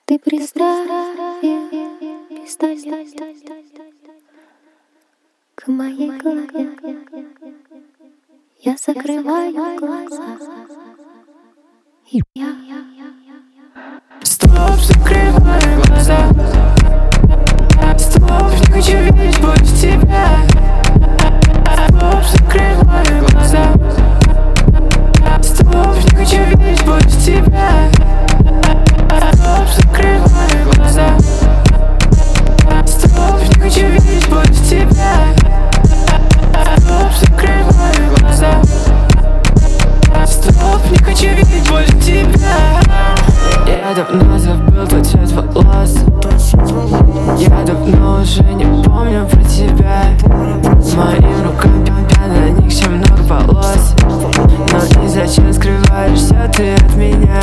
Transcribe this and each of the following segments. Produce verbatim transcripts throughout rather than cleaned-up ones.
Ты приставил пистолет к моей голове. Я закрываю глаза, и я Стоп, закрываю глаза. Стоп, не хочу видеть больше тебя. Стоп, закрываю глаза. Стоп, не хочу видеть больше тебя. Стоп, закрываю глаза. Стоп, не хочу видеть больше тебя. Стоп, закрываю глаза. Стоп, не хочу видеть больше тебя. Я давно забыл твой цвет волос. Я давно уже не помню про тебя. Моим рукам пьяно, на них еще много волос. Но и зачем скрываешься ты от меня?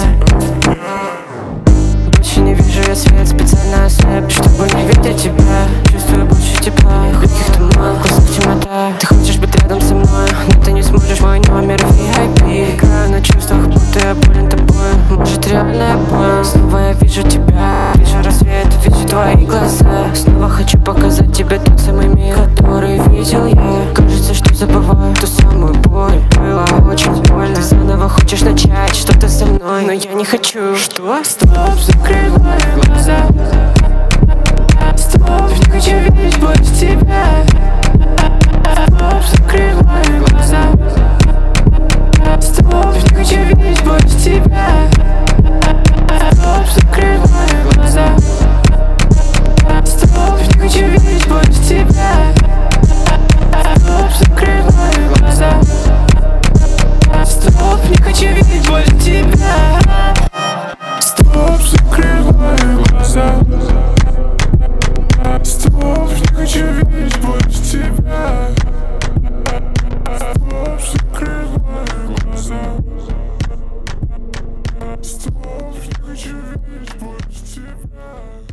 Больше не вижу я свет, специально ослеп, чтобы не видеть тебя. Чувствую больше тепла, легких туман, глазах темнота. Ты хочешь быть рядом со мной, но ты не сможешь. Мой номер ви ай пи. Играю на чувствах, будто я болен тобой. Может реально я болен. Снова я вижу тебя, вижу рассвет, вижу твои глаза. Снова хочу показать тебе тот самый мир, который видел я. Кажется, что забываю ту самую боль. Было очень больно. Ты заново хочешь начать что-то со мной, но я не хочу. Что? Стоп, закрываю глаза. Стоп, не хочу видеть больше тебя. Стоп, закрываю глаза. Стоп, не хочу видеть больше тебя. Стоп, закрываю глаза. Стоп, не хочу видеть больше тебя. Стоп, закрываю глаза. Стоп, не хочу видеть больше тебя. Стоп, закрываю глаза. Стоп, не хочу видеть больше тебя. Стоп, закрываю глаза. Стоп, не хочу видеть больше тебя.